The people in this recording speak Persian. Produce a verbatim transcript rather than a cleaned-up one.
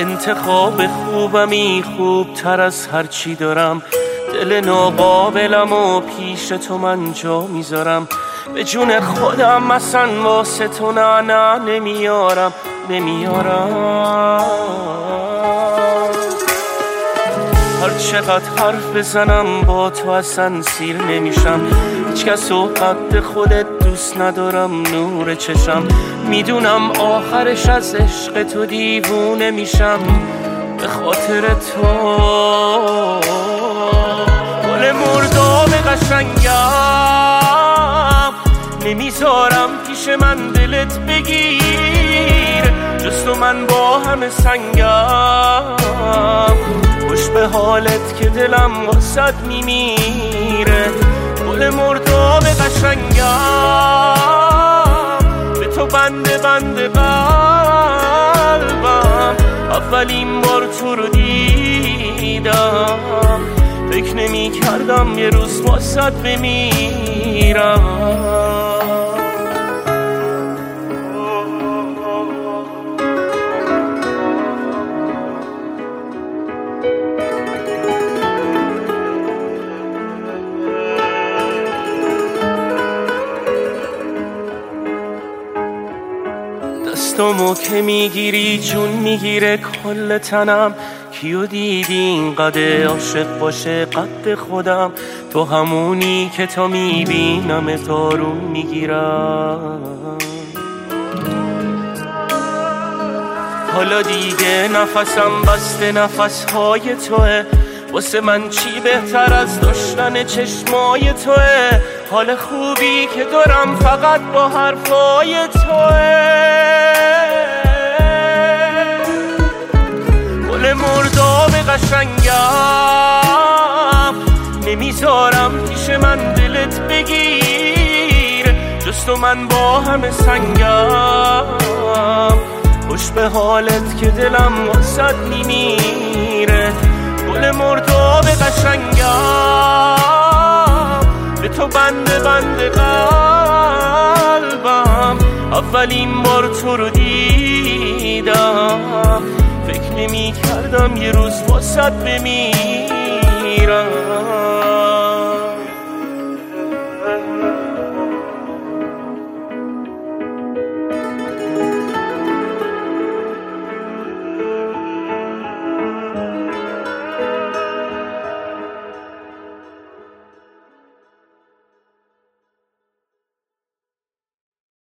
انتخاب خوبمی خوب تر از هر چی دارم. دل ناقابلم و پیش تو من جا میذارم. به جون خودم اصلا واسه تو نه نه نمیارم نمیارم. هر چقدر حرف بزنم با تو اصلا سیر نمیشم. هیچ کس و قد خودت دوست ندارم نور چشم. میدونم آخرش از عشق تو دیوونه میشم. به خاطر تو گل مرداب قشنگم نمیذارم پیش من دلت بگیر. جز تو من با همه سنگم. خوش به حالت که دلم واسد میمیره. گل مرداب قشنگم به تو بنده بنده قلبم. اولین بار تو رو دیدم فکر نمی کردم یه روز واسد بمیرم. دستامو که میگیری جون میگیره کل تنم. کیو دیدی اینقدر عاشق باشه قد خودم؟ تو همونی که تا میبینم تارون میگیرم. حالا دیگه نفسم بسته نفسهای توه. واسه من چی بهتر از داشتن چشمای توه. حال خوبی که دارم فقط با حرفای توه. گل مرداب قشنگم نمیذارم پیش من دلت بگیر. جز تو من با همه سنگم. خوش به حالت که دلم واسد میمیره. گل مرداب قشنگم به تو بنده بنده قلبم. اولین بار تو رو دیدم فکر نمی کردم یه روز واسد بمیرم.